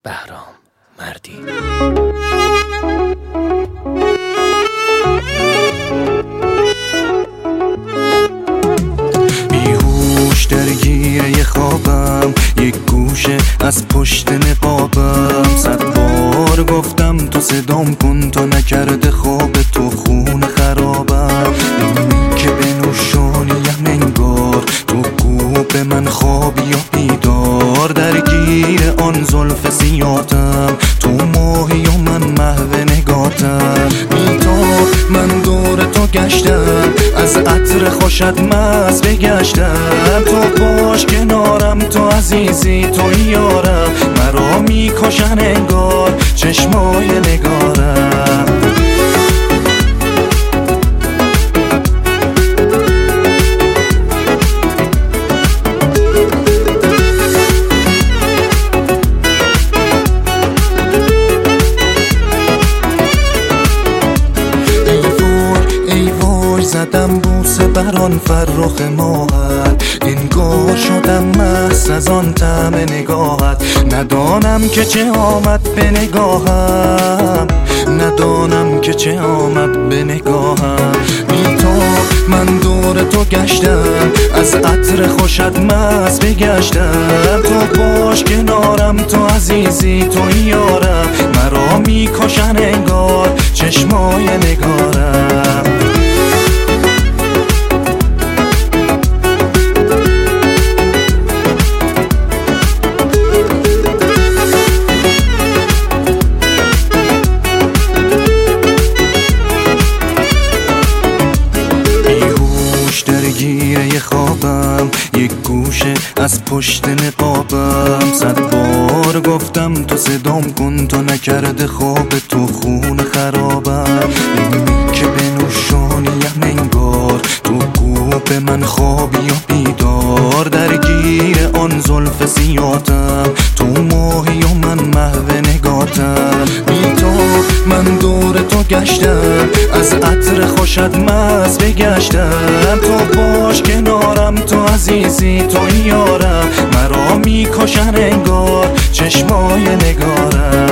بهرام مردی. بیهوش درگیر یه خوابم، یک گوشه از پشت نقابم. 100 بار گفتم تو صدام کن، تو نکرده خواب تو خون خرابم. نمی که بنوشانیم انگار، تو گو به من خوابی یا بیدار. درگیر آن زلف سیاتم، تو ماهی و من محو نگاتم. بیتاب من دور تو گشتم، از عطر خوشت مست بگشتم. تو باش کنارم، تو عزیزی، تو یارم. مرا میکشن انگار چشمای نگارم. زدم بوسه بران فرخ ماهت، انگار شدم مست از آن طعم نگاهت. ندانم که چه آمد به نگاهم، ندانم که چه آمد به نگاهم. بیتاب من دور تو گشتم، از عطر خوشت مست بگشتم. تو باش کنارم، تو عزیزی، تو یارم. مرا میکشن انگار چشمای نگارم. درگیر یه خوابم، یک گوشه از پشت نقابم. 100 بار گفتم تو صدام کن، تو نکرده خواب تو خون خرابم. نمی که بنوشانیم انگار، تو گو به من خوابی یا بیدار. درگیر آن زلف سیاتم، تو ماهی و من محو نگاتم. بیتاب من دور تو گشتم، از عطر خوشت مست بگشتم. تو باش کنارم، تو عزیزی، تو یارم. مرا میکشن انگار چشمای نگارم.